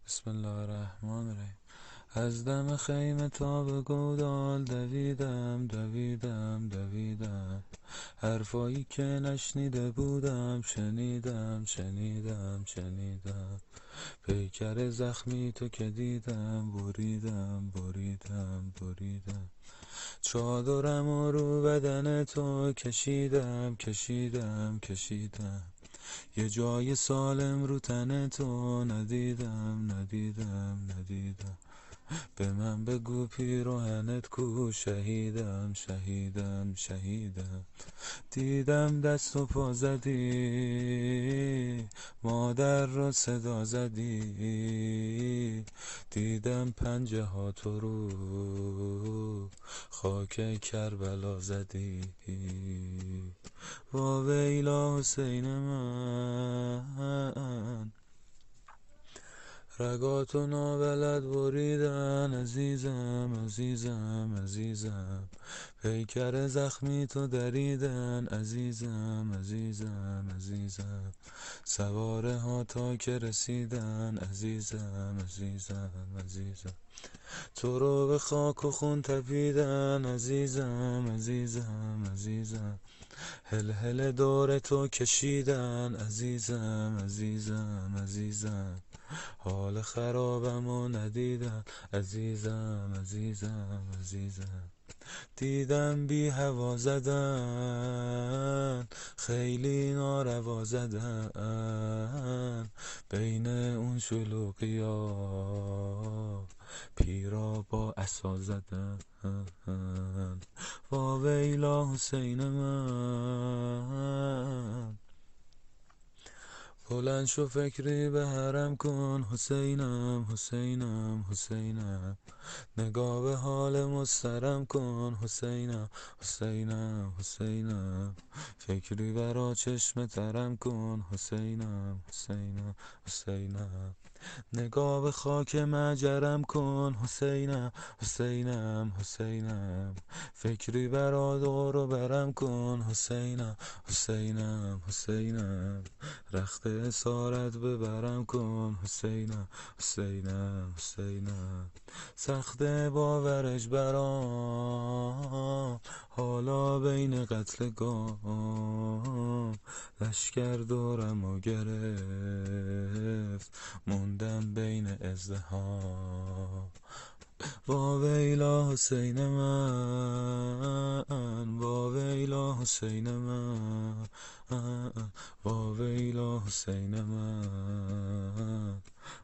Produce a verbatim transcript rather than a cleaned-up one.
بسم الله الرحمن الرحیم. از دم خیمه تا به گودال دویدم دویدم دویدم، حرفایی که نشنیده بودم شنیدم شنیدم شنیدم. پیکر زخمی تو که دیدم بریدم بریدم بریدم. چادرم و رو بدن تو کشیدم کشیدم کشیدم. یه جای سالم رو تن تو ندیدم ندیدم ندیدم. به من بگو پیراهنت کو، شهیدم شهیدم شهیدم. دیدم دست و پا زدی، مادر را صدا زدی. دیدم پنجه ها تو رو خاک کربلا زدی. واویلا حسین من، رگاتو نابلد بریدن عزیزم عزیزم عزیزم. پیکر زخمی تو دریدن عزیزم عزیزم عزیزم. سواره ها تا که رسیدن عزیزم عزیزم عزیزم. تو رو به خاک و خون تپیدن عزیزم عزیزم عزیزم. هل هل دور تو کشیدن عزیزم عزیزم عزیزم. حال خرابم و ندیدن عزیزم عزیزم عزیزم. دیدم بی هوا زدن، خیلی ناروا زدن. بین اون شلوغیا پیرا با عصا زدن. واویلا حسین من، بلند شو فکری به حرم کن حسینم حسینم حسینم. نگاه به حال مسترم کن حسینم حسینم حسینم. فکری برا چشم ترم کن حسینم حسینم حسینم. نگاه به خاک مجرم کن حسینم حسینم حسینم. فکری برا دور و برم کن حسینم حسینم حسینم. رخت اسارت ببرم کن حسینم حسینم حسینم. سخت باورش برام حالا بین قتلگاه، لشکر دورم و گرفت موندم بین ازدحام. واویلا حسین من، واویلا حسین من، واویلا حسین من،